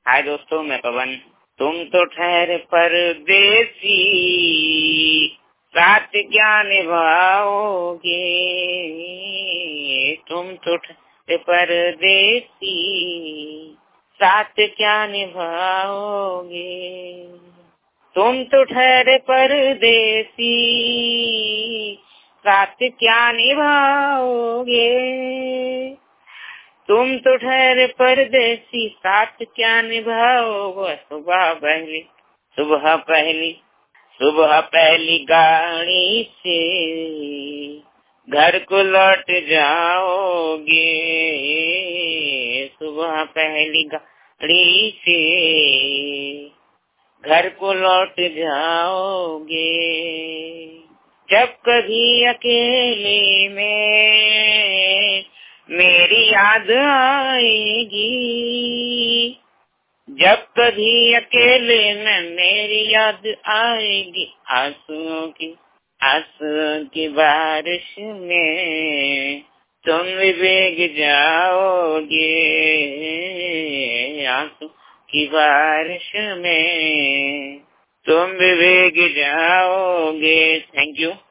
हाय दोस्तों, मैं पवन। तुम तो ठहरे परदेसी, साथ क्या निभाओगे। तुम तो ठहरे परदेसी, साथ क्या निभाओगे। तुम तो ठहरे परदेसी, साथ क्या निभाओगे। तुम तो ठहरे परदेसी, साथ क्या निभाओगे। सुबह पहली गाड़ी से घर को लौट जाओगे। सुबह पहली गाड़ी से घर को लौट जाओगे। जब कभी अकेले में मेरी याद आएगी, जब कभी अकेले में मेरी याद आएगी, आंसुओं की बारिश में तुम भी भीग जाओगे। आंसू की बारिश में तुम भी भीग जाओगे। Thank you.